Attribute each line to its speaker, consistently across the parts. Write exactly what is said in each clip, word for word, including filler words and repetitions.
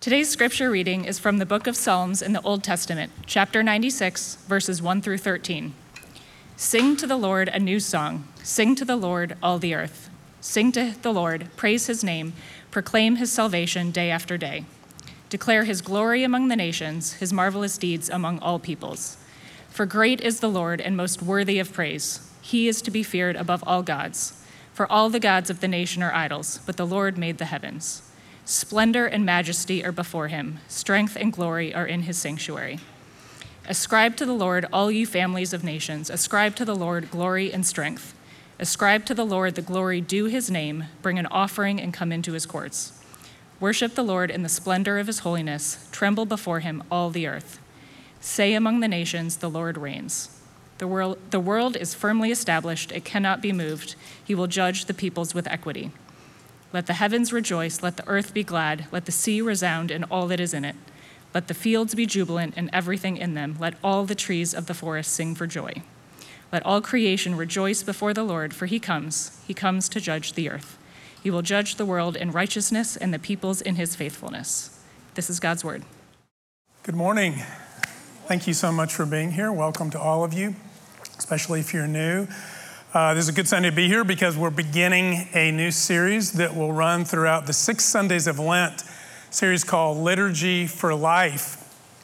Speaker 1: Today's scripture reading is from the book of Psalms in the Old Testament, chapter ninety-six, verses one through thirteen. Sing to the Lord a new song. Sing to the Lord, all the earth. Sing to the Lord, praise his name, proclaim his salvation day after day. Declare his glory among the nations, his marvelous deeds among all peoples. For great is the Lord and most worthy of praise. He is to be feared above all gods. For all the gods of the nation are idols, but the Lord made the heavens. Splendor and majesty are before him. Strength and glory are in his sanctuary. Ascribe to the Lord, all you families of nations. Ascribe to the Lord glory and strength. Ascribe to the Lord the glory due his name. Bring an offering and come into his courts. Worship the Lord in the splendor of his holiness. Tremble before him, all the earth. Say among the nations, the Lord reigns. The world, the world is firmly established. It cannot be moved. He will judge the peoples with equity. Let the heavens rejoice, let the earth be glad, let the sea resound and all that is in it. Let the fields be jubilant and everything in them. Let all the trees of the forest sing for joy. Let all creation rejoice before the Lord, for he comes. He comes to judge the earth. He will judge the world in righteousness and the peoples in his faithfulness. This is God's word.
Speaker 2: Good morning. Thank you so much for being here. Welcome to all of you, especially if you're new. Uh, this is a good Sunday to be here because we're beginning a new series that will run throughout the six Sundays of Lent, a series called Liturgy for Life.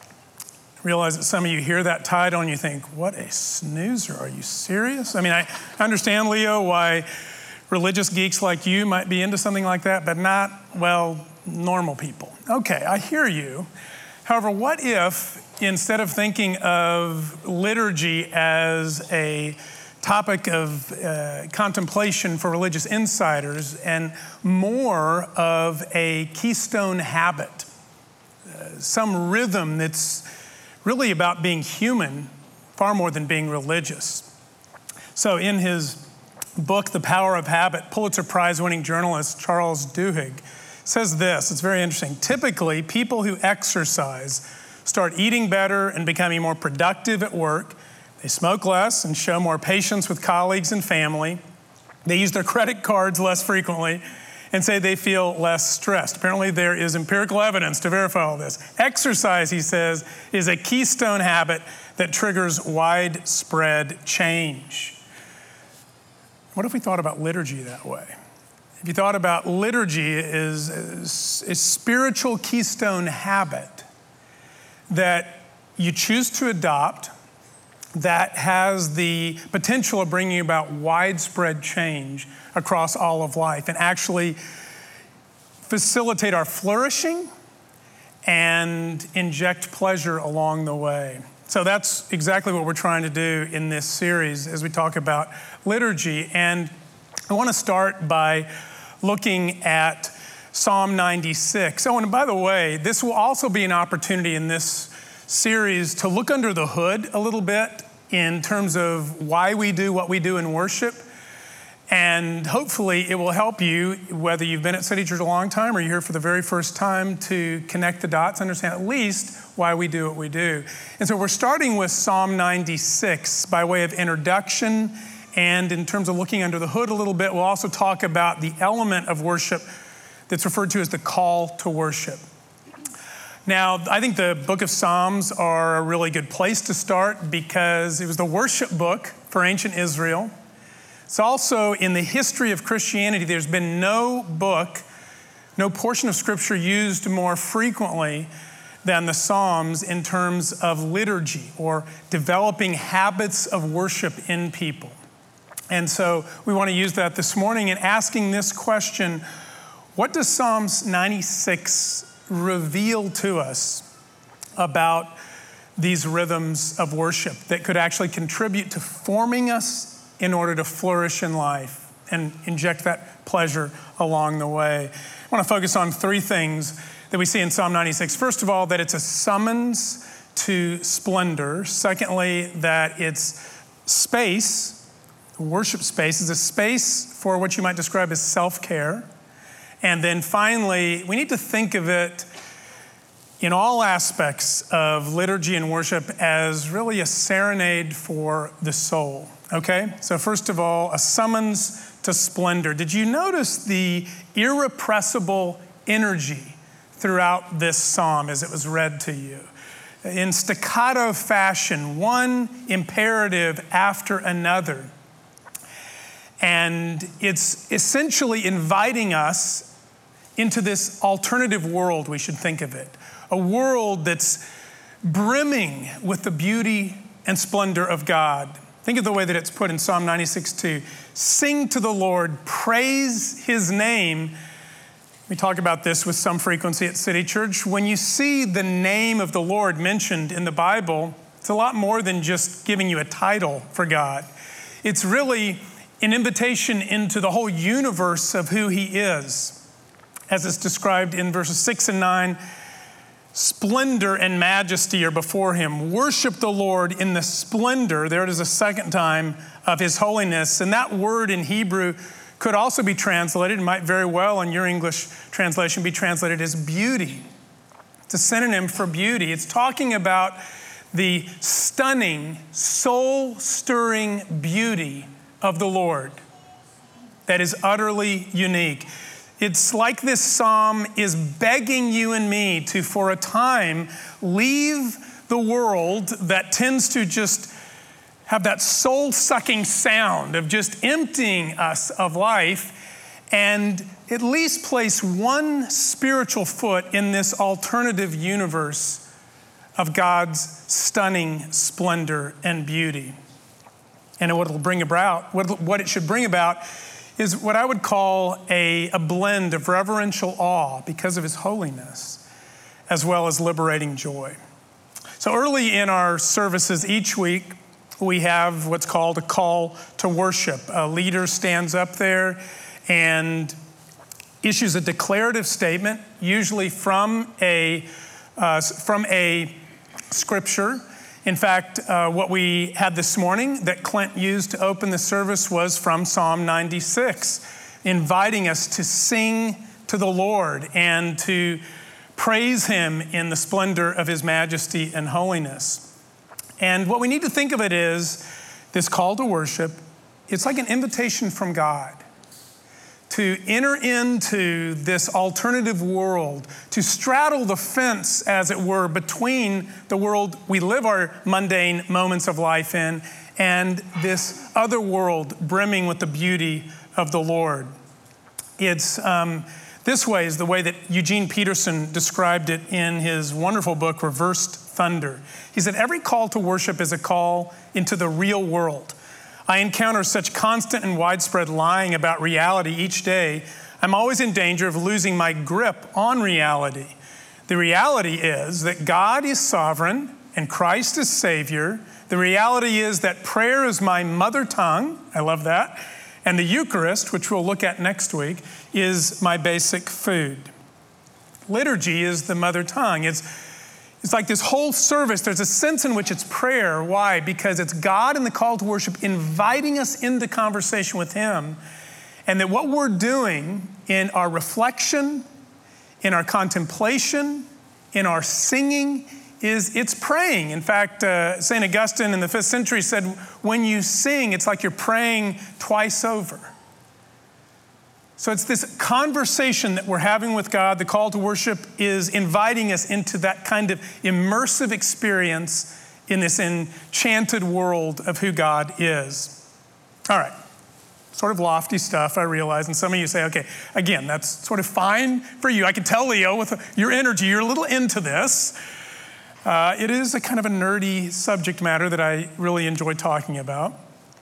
Speaker 2: I realize that some of you hear that title and you think, what a snoozer, are you serious? I mean, I understand, Leo, why religious geeks like you might be into something like that, but not, well, normal people. Okay, I hear you. However, what if instead of thinking of liturgy as a topic of uh, contemplation for religious insiders and more of a keystone habit, uh, some rhythm that's really about being human far more than being religious. So in his book, The Power of Habit, Pulitzer Prize-winning journalist Charles Duhigg says this, it's very interesting. Typically, people who exercise start eating better and becoming more productive at work. They smoke less and show more patience with colleagues and family. They use their credit cards less frequently and say they feel less stressed. Apparently, there is empirical evidence to verify all this. Exercise, he says, is a keystone habit that triggers widespread change. What if we thought about liturgy that way? If you thought about liturgy as a spiritual keystone habit that you choose to adopt, that has the potential of bringing about widespread change across all of life and actually facilitate our flourishing and inject pleasure along the way. So that's exactly what we're trying to do in this series as we talk about liturgy. And I want to start by looking at Psalm ninety-six. Oh, and by the way, this will also be an opportunity in this series to look under the hood a little bit in terms of why we do what we do in worship. And hopefully it will help you, whether you've been at City Church a long time or you're here for the very first time, to connect the dots, understand at least why we do what we do. And so we're starting with Psalm ninety-six by way of introduction. And in terms of looking under the hood a little bit, we'll also talk about the element of worship that's referred to as the call to worship. Now, I think the book of Psalms are a really good place to start because it was the worship book for ancient Israel. It's also in the history of Christianity, there's been no book, no portion of scripture used more frequently than the Psalms in terms of liturgy or developing habits of worship in people. And so we want to use that this morning in asking this question, what does Psalms ninety-six reveal to us about these rhythms of worship that could actually contribute to forming us in order to flourish in life and inject that pleasure along the way? I want to focus on three things that we see in Psalm ninety-six. First of all, that it's a summons to splendor. Secondly, that it's space, worship space, is a space for what you might describe as self-care. And then finally, we need to think of it in all aspects of liturgy and worship as really a serenade for the soul, okay? So first of all, a summons to splendor. Did you notice the irrepressible energy throughout this psalm as it was read to you. In staccato fashion, one imperative after another. And it's essentially inviting us into this alternative world, we should think of it. A world that's brimming with the beauty and splendor of God. Think of the way that it's put in Psalm ninety-six two. Sing to the Lord, praise his name. We talk about this with some frequency at City Church. When you see the name of the Lord mentioned in the Bible, it's a lot more than just giving you a title for God. It's really an invitation into the whole universe of who he is. As it's described in verses six and nine, splendor and majesty are before him. Worship the Lord in the splendor, there it is a second time, of his holiness. And that word in Hebrew could also be translated, it might very well in your English translation be translated as beauty. It's a synonym for beauty. It's talking about the stunning, soul-stirring beauty of the Lord that is utterly unique. It's like this psalm is begging you and me to, for a time, leave the world that tends to just have that soul-sucking sound of just emptying us of life, and at least place one spiritual foot in this alternative universe of God's stunning splendor and beauty. And what it'll bring about, what, what it should bring about is what I would call a, a blend of reverential awe because of his holiness, as well as liberating joy. So early in our services each week, we have what's called a call to worship. A leader stands up there and issues a declarative statement, usually from a, uh, from a scripture. In fact, uh, what we had this morning that Clint used to open the service was from Psalm ninety-six, inviting us to sing to the Lord and to praise him in the splendor of his majesty and holiness. And what we need to think of it is this call to worship, it's like an invitation from God to enter into this alternative world, to straddle the fence, as it were, between the world we live our mundane moments of life in and this other world brimming with the beauty of the Lord. It's um, this way is the way that Eugene Peterson described it in his wonderful book, Reversed Thunder. He said, every call to worship is a call into the real world. I encounter such constant and widespread lying about reality each day, I'm always in danger of losing my grip on reality. The reality is that God is sovereign and Christ is Savior. The reality is that prayer is my mother tongue. I love that. And the Eucharist, which we'll look at next week, is my basic food. Liturgy is the mother tongue. It's It's like this whole service, there's a sense in which it's prayer. Why? Because it's God in the call to worship inviting us into conversation with him. And that what we're doing in our reflection, in our contemplation, in our singing, is it's praying. In fact, uh, Saint Augustine in the fifth century said, when you sing, it's like you're praying twice over. So it's this conversation that we're having with God. The call to worship is inviting us into that kind of immersive experience in this enchanted world of who God is. All right, sort of lofty stuff, I realize. And some of you say, okay, again, that's sort of fine for you. I can tell, Leo, with your energy, you're a little into this. Uh, it is a kind of a nerdy subject matter that I really enjoy talking about.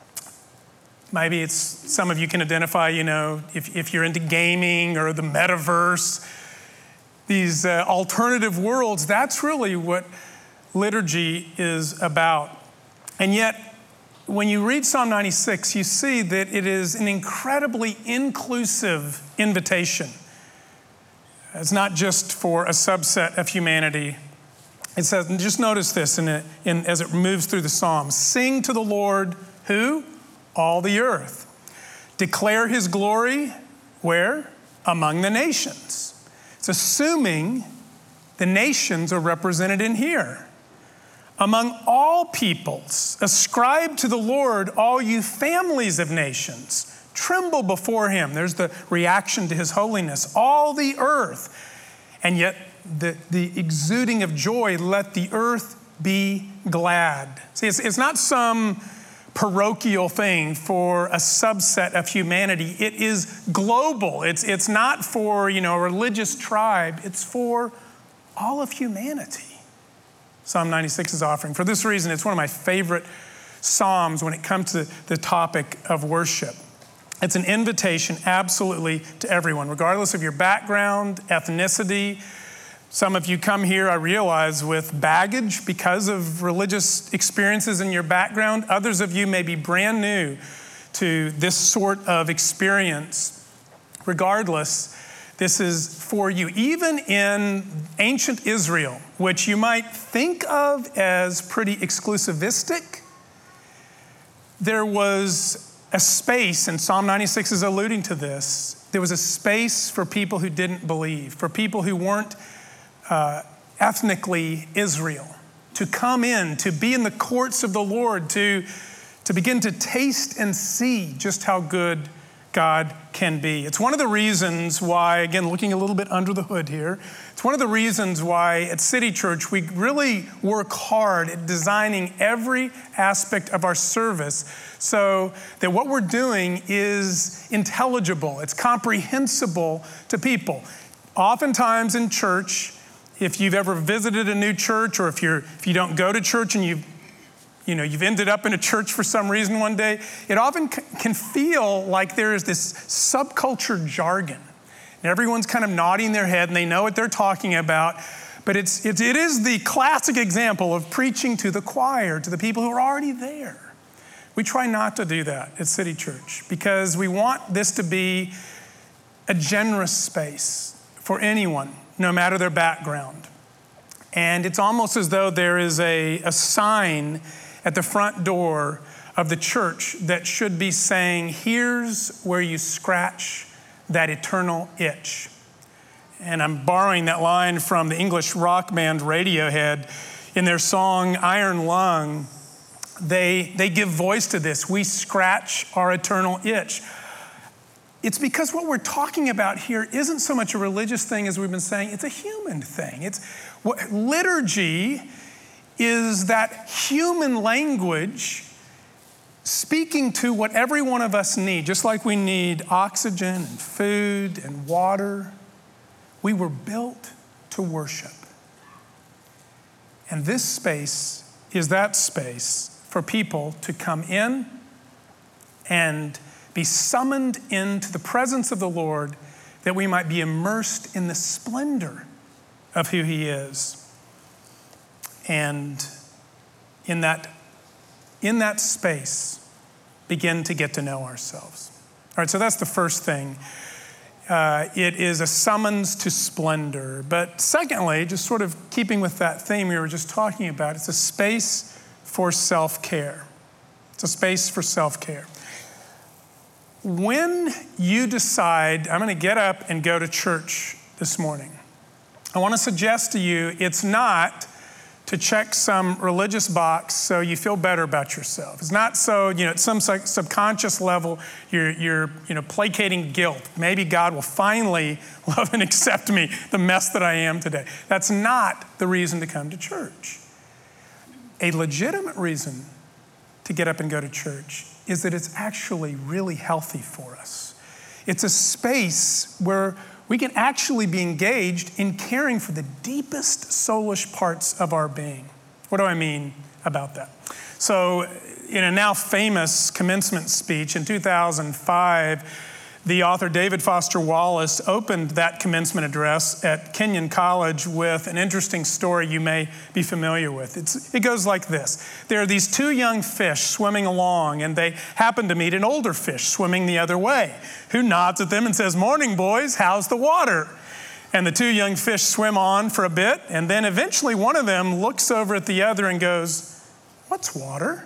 Speaker 2: Maybe it's, some of you can identify, you know, if, if you're into gaming or the metaverse, these uh, alternative worlds, that's really what liturgy is about. And yet, when you read Psalm ninety-six, you see that it is an incredibly inclusive invitation. It's not just for a subset of humanity. It says, and just notice this in, it, in as it moves through the Psalms, sing to the Lord, who? All the earth. Declare his glory, where? Among the nations. It's assuming the nations are represented in here. Among all peoples, ascribe to the Lord, all you families of nations. Tremble before him. There's the reaction to his holiness. All the earth. And yet the, the exuding of joy, let the earth be glad. See, it's, it's not some parochial thing for a subset of humanity. It is global. It's, it's not for, you know, a religious tribe. It's for all of humanity. Psalm ninety-six is offering. For this reason, it's one of my favorite Psalms when it comes to the topic of worship. It's an invitation absolutely to everyone, regardless of your background, ethnicity. Some of you come here, I realize, with baggage because of religious experiences in your background. Others of you may be brand new to this sort of experience. Regardless, this is for you. Even in ancient Israel, which you might think of as pretty exclusivistic, there was a space, and Psalm ninety-six is alluding to this, there was a space for people who didn't believe, for people who weren't uh, ethnically Israel, to come in, to be in the courts of the Lord, to, to begin to taste and see just how good God can be. It's one of the reasons why, again, looking a little bit under the hood here, it's one of the reasons why at City Church we really work hard at designing every aspect of our service so that what we're doing is intelligible, it's comprehensible to people. Oftentimes in church, if you've ever visited a new church, or if you're if you don't go to church and you've You know, you've ended up in a church for some reason one day, it often c- can feel like there is this subculture jargon. And everyone's kind of nodding their head and they know what they're talking about. But it's, it's, it is the classic example of preaching to the choir, to the people who are already there. We try not to do that at City Church because we want this to be a generous space for anyone, no matter their background. And it's almost as though there is a, a sign at the front door of the church that should be saying, here's where you scratch that eternal itch. And I'm borrowing that line from the English rock band Radiohead. In their song, Iron Lung, they, they give voice to this. We scratch our eternal itch. It's because what we're talking about here isn't so much a religious thing as we've been saying, it's a human thing. It's what liturgy is that human language speaking to what every one of us need, just like we need oxygen and food and water. We were built to worship. And this space is that space for people to come in and be summoned into the presence of the Lord that we might be immersed in the splendor of who He is. And in that, in that space, begin to get to know ourselves. All right, so that's the first thing. Uh, it is a summons to splendor. But secondly, just sort of keeping with that theme we were just talking about, it's a space for self-care. It's a space for self-care. When you decide, I'm going to get up and go to church this morning, I want to suggest to you it's not to check some religious box so you feel better about yourself. It's not so, you know, at some subconscious level, you're, you're, you know, placating guilt. Maybe God will finally love and accept me, the mess that I am today. That's not the reason to come to church. A legitimate reason to get up and go to church is that it's actually really healthy for us. It's a space where we can actually be engaged in caring for the deepest soulish parts of our being. What do I mean about that? So in a now famous commencement speech in two thousand five, the author David Foster Wallace opened that commencement address at Kenyon College with an interesting story you may be familiar with. It's, it goes like this. There are these two young fish swimming along, and they happen to meet an older fish swimming the other way, who nods at them and says, "Morning, boys, how's the water?" And the two young fish swim on for a bit, and then eventually one of them looks over at the other and goes, "What's water?"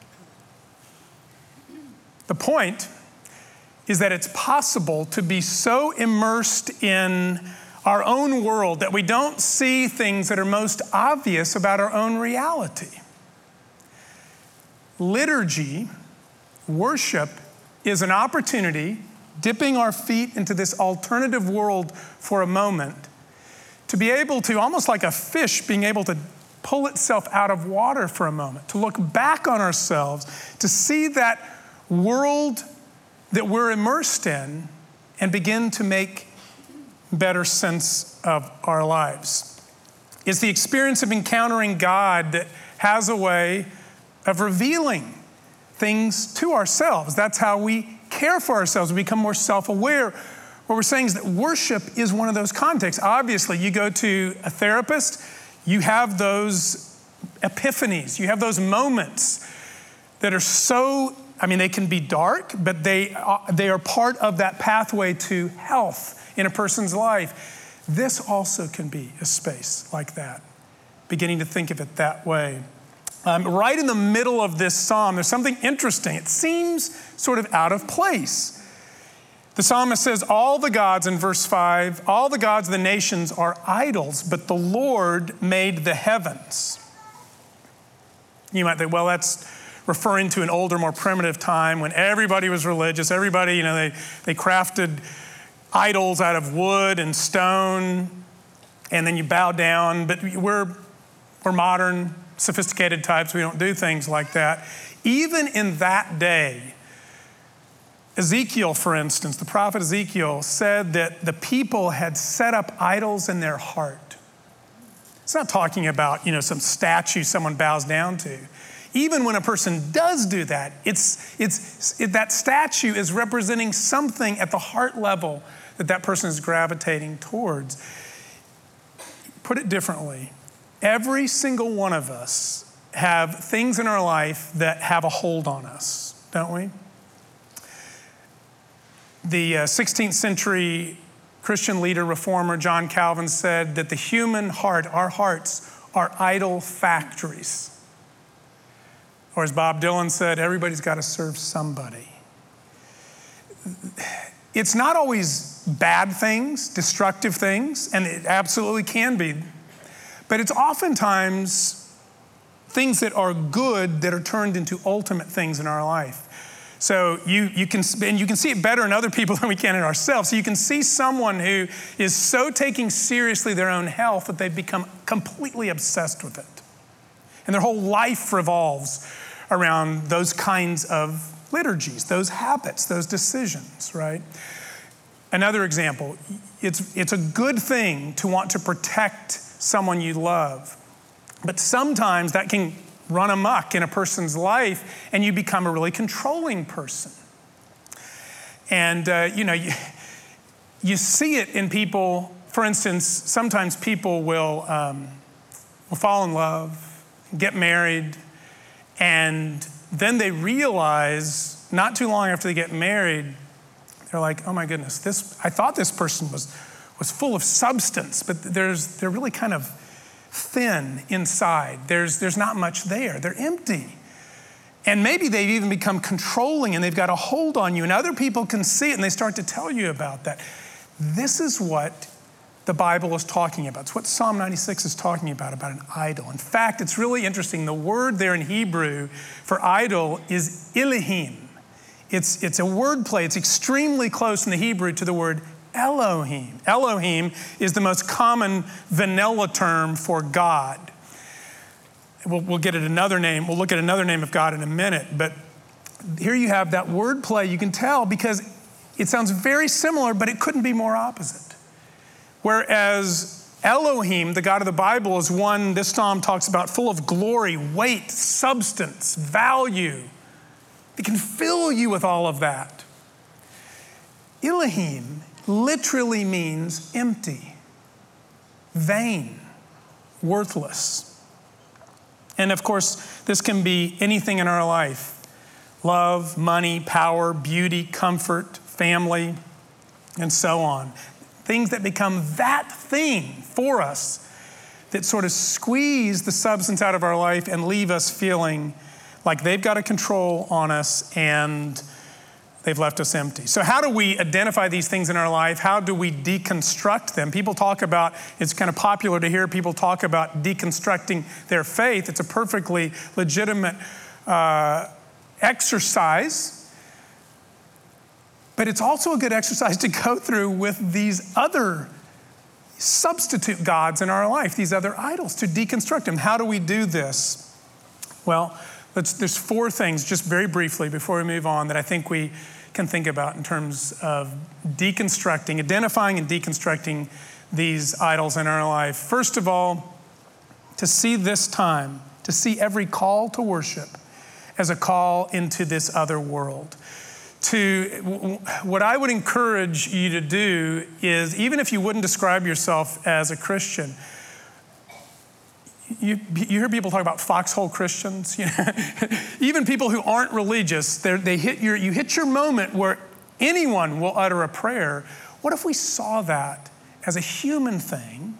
Speaker 2: The point is that it's possible to be so immersed in our own world that we don't see things that are most obvious about our own reality. Liturgy, worship, is an opportunity, dipping our feet into this alternative world for a moment, to be able to, almost like a fish being able to pull itself out of water for a moment, to look back on ourselves, to see that world that we're immersed in and begin to make better sense of our lives. It's the experience of encountering God that has a way of revealing things to ourselves. That's how we care for ourselves. We become more self-aware. What we're saying is that worship is one of those contexts. Obviously, you go to a therapist, you have those epiphanies, you have those moments that are so, I mean, they can be dark, but they, they are part of that pathway to health in a person's life. This also can be a space like that, beginning to think of it that way. Um, right in the middle of this psalm, there's something interesting. It seems sort of out of place. The psalmist says, all the gods, in verse five, all the gods of the nations are idols, but the Lord made the heavens. You might think, well, that's referring to an older, more primitive time when everybody was religious. Everybody, you know, they, they crafted idols out of wood and stone, and then you bow down. But we're, we're modern, sophisticated types. We don't do things like that. Even in that day, Ezekiel, for instance, the prophet Ezekiel said that the people had set up idols in their heart. It's not talking about, you know, some statue someone bows down to. Even when a person does do that, it's, it's, it, that statue is representing something at the heart level that that person is gravitating towards. Put it differently, every single one of us have things in our life that have a hold on us, don't we? The uh, sixteenth century Christian leader, reformer John Calvin said that the human heart, our hearts, are idol factories. Or as Bob Dylan said, everybody's got to serve somebody. It's not always bad things, destructive things, and it absolutely can be. But it's oftentimes things that are good that are turned into ultimate things in our life. So you, you can, and you can see it better in other people than we can in ourselves. So you can see someone who is so taking seriously their own health that they've become completely obsessed with it. And their whole life revolves around those kinds of liturgies, those habits, those decisions, right? Another example, it's, it's a good thing to want to protect someone you love. But sometimes that can run amok in a person's life and you become a really controlling person. And, uh, you know, you, you see it in people. For instance, sometimes people will, um, will fall in love, get married, and then they realize not too long after they get married, they're like, oh my goodness, this, I thought this person was, was full of substance, but there's, they're really kind of thin inside. There's, there's not much there. They're empty. And maybe they've even become controlling and they've got a hold on you, and other people can see it and they start to tell you about that. This is what the Bible is talking about. It's what Psalm ninety-six is talking about, about an idol. In fact, it's really interesting. The word there in Hebrew for idol is Elohim. It's, it's a word play. It's extremely close in the Hebrew to the word Elohim. Elohim is the most common vanilla term for God. We'll, we'll get at another name. We'll look at another name of God in a minute. But here you have that word play. You can tell because it sounds very similar, but it couldn't be more opposite. Whereas Elohim, the God of the Bible, is one this psalm talks about full of glory, weight, substance, value. It can fill you with all of that. Elohim literally means empty, vain, worthless. And of course, this can be anything in our life. Love, money, power, beauty, comfort, family, and so on. Things that become that thing for us that sort of squeeze the substance out of our life and leave us feeling like they've got a control on us and they've left us empty. So how do we identify these things in our life? How do we deconstruct them? People talk about, it's kind of popular to hear people talk about deconstructing their faith. It's a perfectly legitimate uh, exercise. But it's also a good exercise to go through with these other substitute gods in our life, these other idols, to deconstruct them. How do we do this? Well, let's, there's four things, just very briefly before we move on, that I think we can think about in terms of deconstructing, identifying and deconstructing these idols in our life. First of all, to see this time, to see every call to worship as a call into this other world. To, what I would encourage you to do is, even if you wouldn't describe yourself as a Christian, you, you hear people talk about foxhole Christians. You know? Even people who aren't religious, they hit your, you hit your moment where anyone will utter a prayer. What if we saw that as a human thing,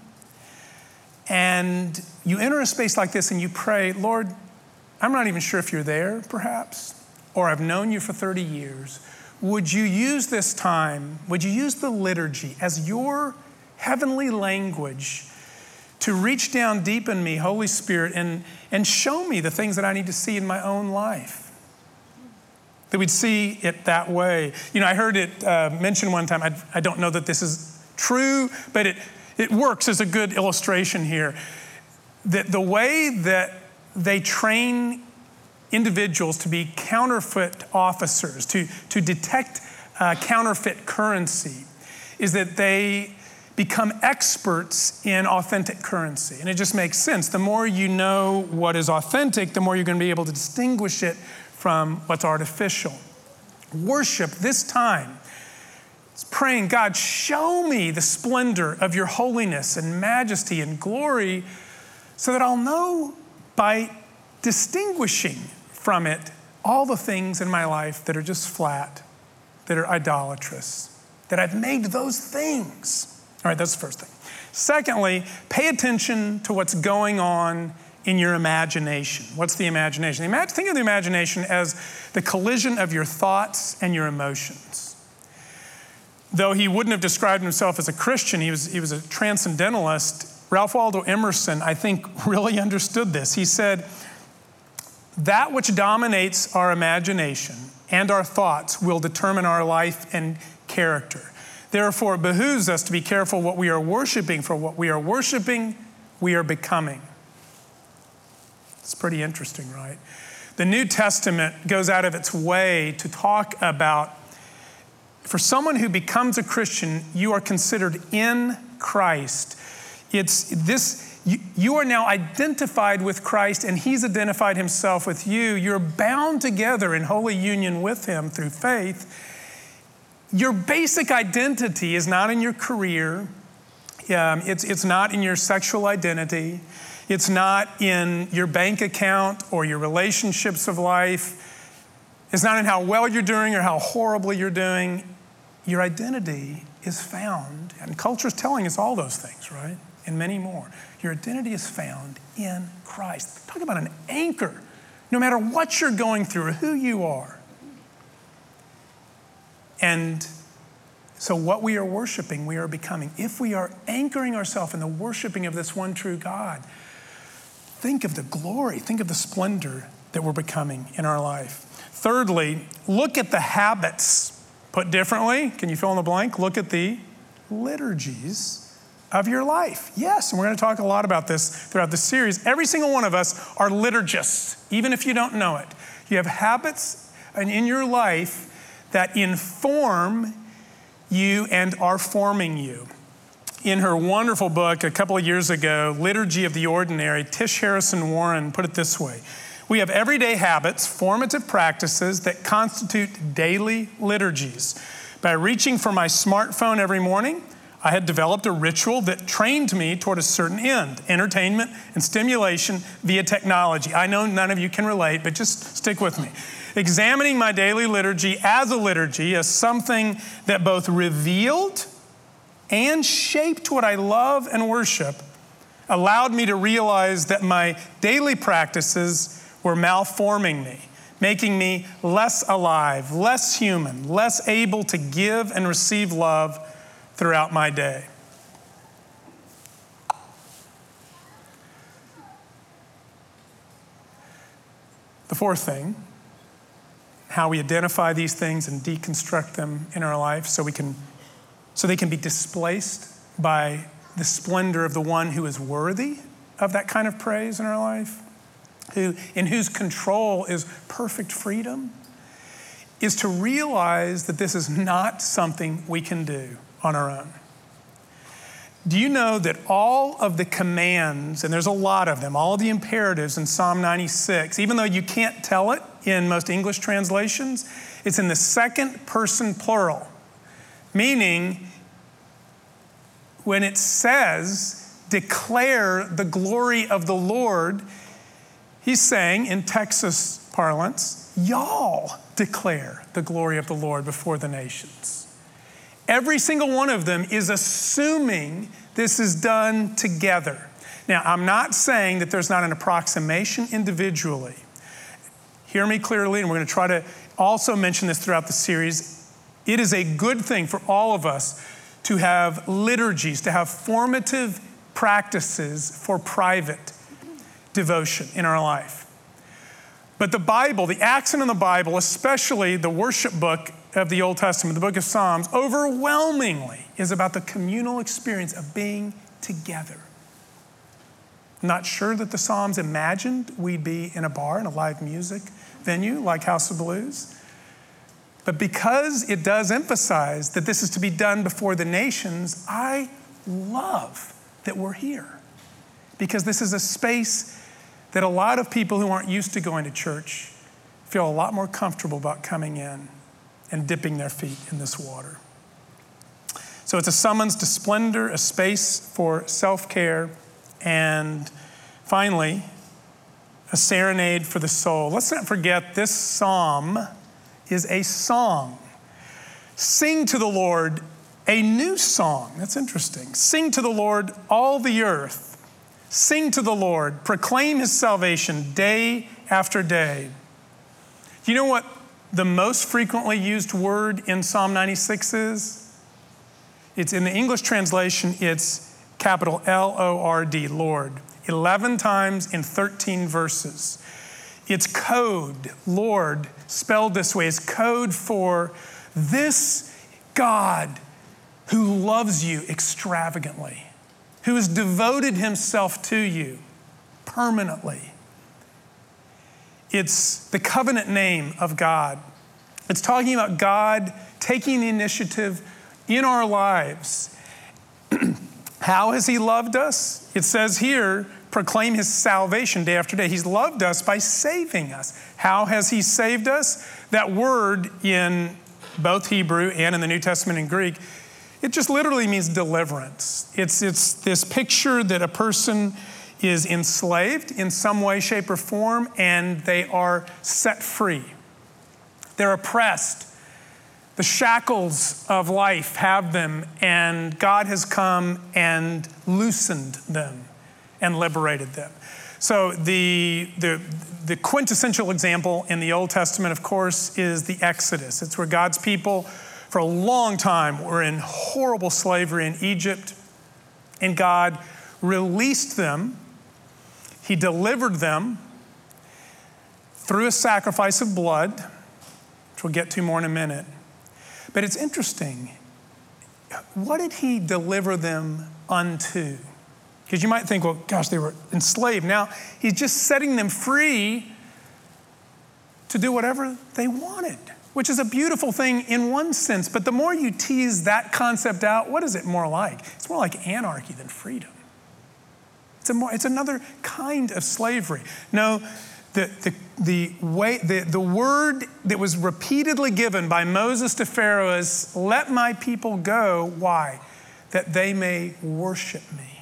Speaker 2: and you enter a space like this and you pray, Lord, I'm not even sure if you're there, perhaps, or I've known you for thirty years. Would you use this time, would you use the liturgy as your heavenly language to reach down deep in me, Holy Spirit, and, and show me the things that I need to see in my own life? That we'd see it that way. You know, I heard it uh, mentioned one time, I, I don't know that this is true, but it, it works as a good illustration here. That the way that they train individuals to be counterfeit officers, to, to detect uh, counterfeit currency, is that they become experts in authentic currency. And it just makes sense. The more you know what is authentic, the more you're going to be able to distinguish it from what's artificial. Worship this time, it's praying, God, show me the splendor of your holiness and majesty and glory, so that I'll know by distinguishing from it all the things in my life that are just flat, that are idolatrous, that I've made those things. All right, that's the first thing. Secondly, pay attention to what's going on in your imagination. What's the imagination? Think of the imagination as the collision of your thoughts and your emotions. Though he wouldn't have described himself as a Christian, he was, he was a transcendentalist, Ralph Waldo Emerson, I think, really understood this. He said, that which dominates our imagination and our thoughts will determine our life and character. Therefore, it behooves us to be careful what we are worshiping, for what we are worshiping, we are becoming. It's pretty interesting, right? The New Testament goes out of its way to talk about, for someone who becomes a Christian, you are considered in Christ. It's this. You, you are now identified with Christ, and he's identified himself with you. You're bound together in holy union with him through faith. Your basic identity is not in your career. Um, it's, it's not in your sexual identity. It's not in your bank account or your relationships of life. It's not in how well you're doing or how horribly you're doing. Your identity is found, and culture's telling us all those things, right? And many more. Your identity is found in Christ. Talk about an anchor. No matter what you're going through or who you are. And so what we are worshiping, we are becoming. If we are anchoring ourselves in the worshiping of this one true God, think of the glory, think of the splendor that we're becoming in our life. Thirdly, look at the habits. Put differently, can you fill in the blank? Look at the liturgies of your life. Yes, and we're going to talk a lot about this throughout the series. Every single one of us are liturgists, even if you don't know it. You have habits in your life that inform you and are forming you. In her wonderful book a couple of years ago, Liturgy of the Ordinary, Tish Harrison Warren put it this way. We have everyday habits, formative practices that constitute daily liturgies. By reaching for my smartphone every morning, I had developed a ritual that trained me toward a certain end, entertainment and stimulation via technology. I know none of you can relate, but just stick with me. Examining my daily liturgy as a liturgy, as something that both revealed and shaped what I love and worship, allowed me to realize that my daily practices were malforming me, making me less alive, less human, less able to give and receive love throughout my day. The fourth thing, how we identify these things and deconstruct them in our life so we can, so they can be displaced by the splendor of the one who is worthy of that kind of praise in our life, who in whose control is perfect freedom, is to realize that this is not something we can do on our own. Do you know that all of the commands, and there's a lot of them, all of the imperatives in Psalm ninety-six, even though you can't tell it in most English translations, it's in the second person plural, meaning when it says, declare the glory of the Lord, he's saying in Texas parlance, y'all declare the glory of the Lord before the nations. Every single one of them is assuming this is done together. Now, I'm not saying that there's not an approximation individually. Hear me clearly, and we're going to try to also mention this throughout the series. It is a good thing for all of us to have liturgies, to have formative practices for private devotion in our life. But the Bible, the accent in the Bible, especially the worship book of the Old Testament, the book of Psalms, overwhelmingly is about the communal experience of being together. I'm not sure that the Psalms imagined we'd be in a bar, in a live music venue like House of Blues. But because it does emphasize that this is to be done before the nations, I love that we're here. Because this is a space that a lot of people who aren't used to going to church feel a lot more comfortable about coming in and dipping their feet in this water. So it's a summons to splendor, a space for self-care, and finally, a serenade for the soul. Let's not forget this psalm is a song. Sing to the Lord a new song. That's interesting. Sing to the Lord all the earth. Sing to the Lord. Proclaim his salvation day after day. Do you know what the most frequently used word in Psalm ninety-six is? It's in the English translation, it's capital L O R D, Lord. eleven times in thirteen verses. It's code, Lord, spelled this way, is code for this God who loves you extravagantly, who has devoted himself to you permanently. It's the covenant name of God. It's talking about God taking the initiative in our lives. How has he loved us? It says here, proclaim his salvation day after day. He's loved us by saving us. How has he saved us? That word in both Hebrew and in the New Testament in Greek, it just literally means deliverance. It's, it's this picture that a person is enslaved in some way, shape, or form, and they are set free. They're oppressed. The shackles of life have them, and God has come and loosened them and liberated them. So the, the, the quintessential example in the Old Testament, of course, is the Exodus. It's where God's people for a long time were in horrible slavery in Egypt, and God released them. He delivered them through a sacrifice of blood, which we'll get to more in a minute. But it's interesting. What did he deliver them unto? Because you might think, well, gosh, they were enslaved. Now, he's just setting them free to do whatever they wanted, which is a beautiful thing in one sense. But the more you tease that concept out, what is it more like? It's more like anarchy than freedom. It's, a more, it's another kind of slavery. No, the, the, the, way, the, the word that was repeatedly given by Moses to Pharaoh is, let my people go. Why? That they may worship me.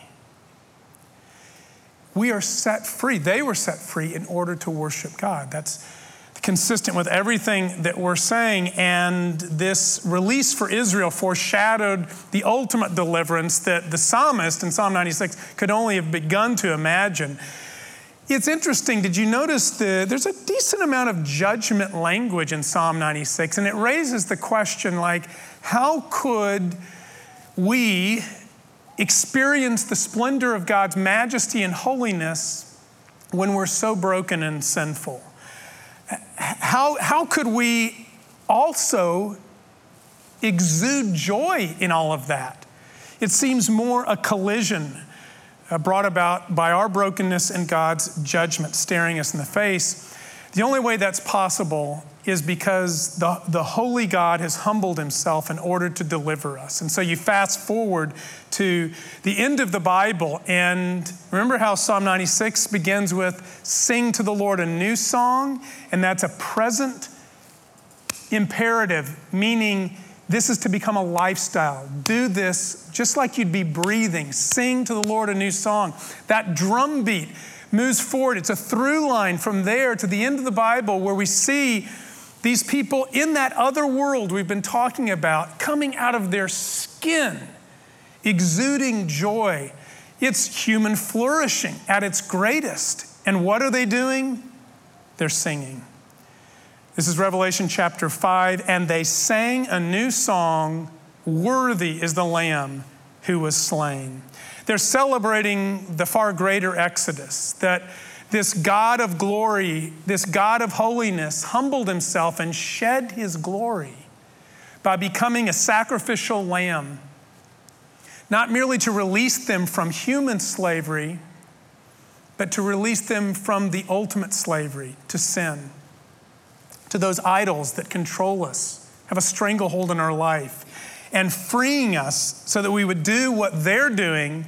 Speaker 2: We are set free. They were set free in order to worship God. That's consistent with everything that we're saying. And this release for Israel foreshadowed the ultimate deliverance that the psalmist in Psalm ninety-six could only have begun to imagine. It's interesting. Did you notice the, there's a decent amount of judgment language in Psalm ninety-six, and it raises the question, like, how could we experience the splendor of God's majesty and holiness when we're so broken and sinful? How, how could we also exude joy in all of that? It seems more a collision uh, brought about by our brokenness and God's judgment staring us in the face. The only way that's possible is because the, the holy God has humbled himself in order to deliver us. And so you fast forward to the end of the Bible, and remember how Psalm ninety-six begins with, sing to the Lord a new song, and that's a present imperative, meaning this is to become a lifestyle. Do this just like you'd be breathing. Sing to the Lord a new song. That drum beat moves forward. It's a through line from there to the end of the Bible where we see these people in that other world we've been talking about coming out of their skin, exuding joy. It's human flourishing at its greatest. And what are they doing? They're singing. This is Revelation chapter five. And they sang a new song, worthy is the Lamb who was slain. They're celebrating the far greater Exodus, that this God of glory, this God of holiness humbled himself and shed his glory by becoming a sacrificial lamb, not merely to release them from human slavery, but to release them from the ultimate slavery, to sin, to those idols that control us, have a stranglehold in our life, and freeing us so that we would do what they're doing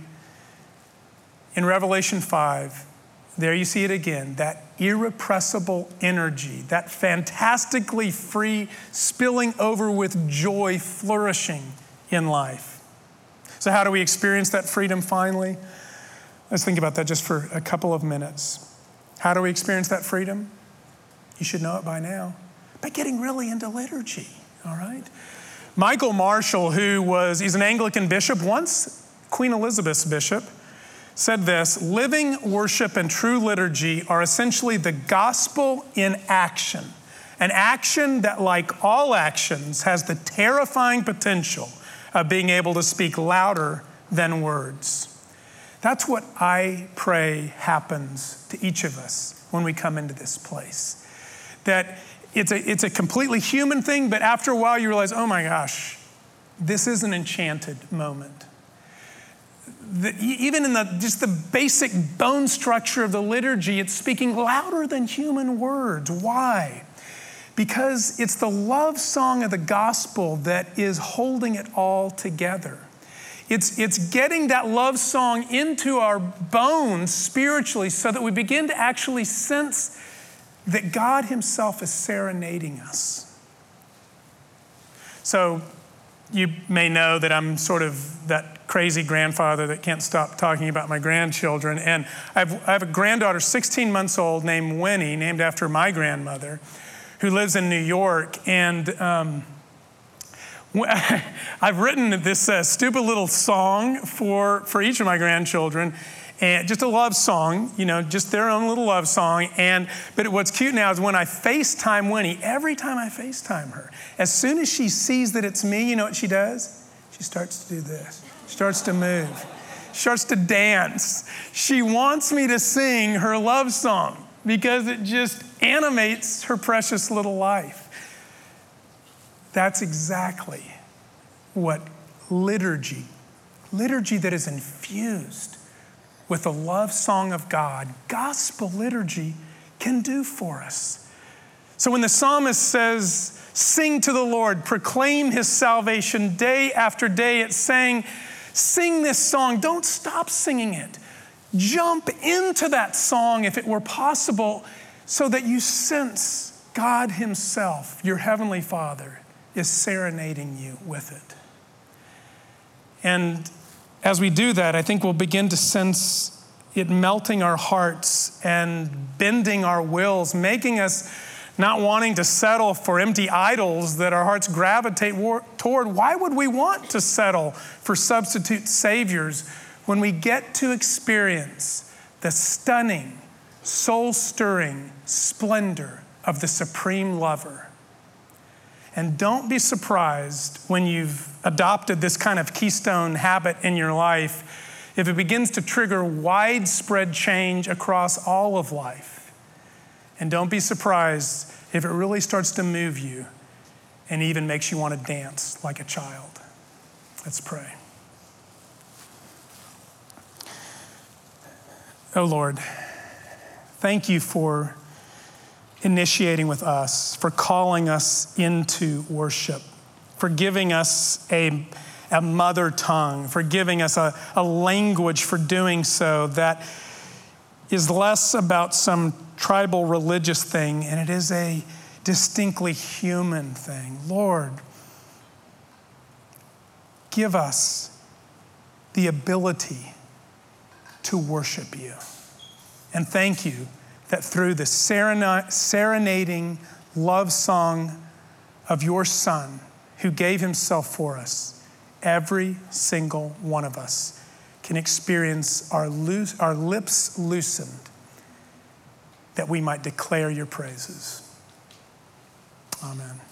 Speaker 2: in Revelation five. There you see it again, that irrepressible energy, that fantastically free, spilling over with joy, flourishing in life. So how do we experience that freedom finally? Let's think about that just for a couple of minutes. How do we experience that freedom? You should know it by now. By getting really into liturgy, all right? Michael Marshall, who was, he's an Anglican bishop, once Queen Elizabeth's bishop, said this, living worship and true liturgy are essentially the gospel in action. An action that, like all actions, has the terrifying potential of being able to speak louder than words. That's what I pray happens to each of us when we come into this place. That it's a, it's a completely human thing, but after a while you realize, oh my gosh, this is an enchanted moment. The, even in the just the basic bone structure of the liturgy, it's speaking louder than human words. Why? Because it's the love song of the gospel that is holding it all together. It's, it's getting that love song into our bones spiritually so that we begin to actually sense that God himself is serenading us. So you may know that I'm sort of that crazy grandfather that can't stop talking about my grandchildren. And I've, I have a granddaughter, sixteen months old, named Winnie, named after my grandmother, who lives in New York. And um, I've written this uh, stupid little song for, for each of my grandchildren. And just a love song, you know, just their own little love song. And but what's cute now is when I FaceTime Winnie, every time I FaceTime her, as soon as she sees that it's me, you know what she does? She starts to do this. She starts to move. She starts to dance. She wants me to sing her love song because it just animates her precious little life. That's exactly what liturgy, liturgy that is infused with the love song of God, gospel liturgy can do for us. So when the psalmist says, sing to the Lord, proclaim his salvation day after day, it's saying, sing this song, don't stop singing it. Jump into that song if it were possible so that you sense God himself, your heavenly Father, is serenading you with it. And as we do that, I think we'll begin to sense it melting our hearts and bending our wills, making us not wanting to settle for empty idols that our hearts gravitate war- toward. Why would we want to settle for substitute saviors when we get to experience the stunning, soul-stirring splendor of the supreme lover? And don't be surprised when you've adopted this kind of keystone habit in your life if it begins to trigger widespread change across all of life. And don't be surprised if it really starts to move you and even makes you want to dance like a child. Let's pray. Oh Lord, thank you for initiating with us, for calling us into worship, for giving us a, a mother tongue, for giving us a, a language for doing so that is less about some tribal religious thing, and it is a distinctly human thing. Lord, give us the ability to worship you. And thank you that through the serenading love song of your Son, who gave himself for us, every single one of us can experience our, loose, our lips loosened that we might declare your praises. Amen.